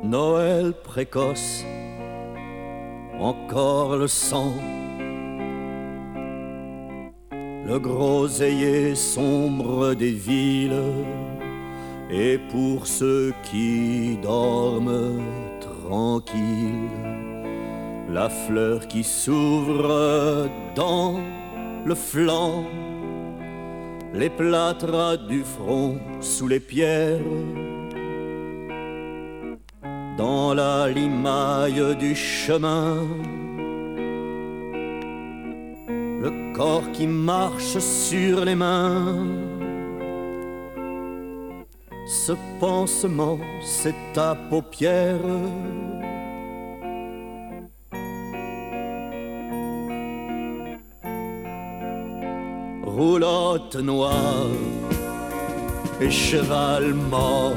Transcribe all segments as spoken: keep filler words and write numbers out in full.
Noël précoce, encore le sang, le groseillier sombre des villes, et pour ceux qui dorment tranquilles, la fleur qui s'ouvre dans le flanc, les plâtras du front sous les pierres, dans la limaille du chemin, le corps qui marche sur les mains. Ce pansement, c'est ta paupière. Roulotte noire et cheval mort,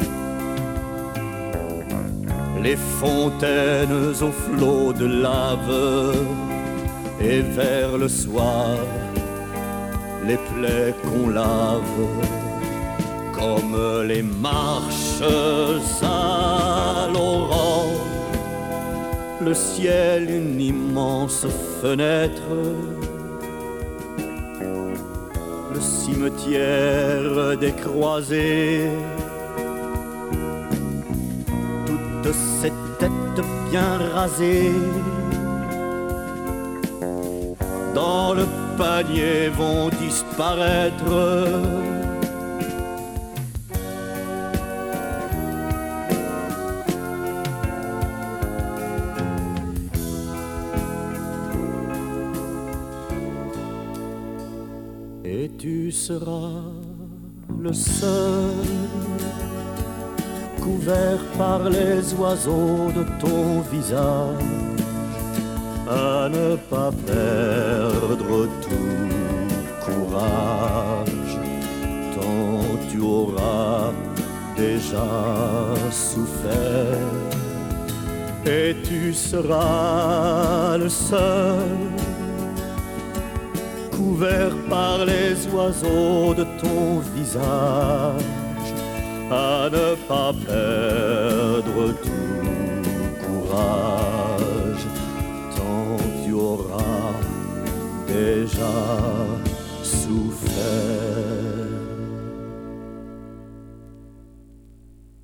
les fontaines aux flots de lave, et vers le soir, les plaies qu'on lave, comme les marches à l'aurore, le ciel une immense fenêtre, le cimetière des croisées, toutes ces têtes bien rasées, dans le panier vont disparaître. Et tu seras le seul, couvert par les oiseaux de ton visage, à ne pas perdre tout courage, tant tu auras déjà souffert. Et tu seras le seul, couvert par les oiseaux de ton visage, à ne pas perdre tout courage, tant tu auras déjà souffert.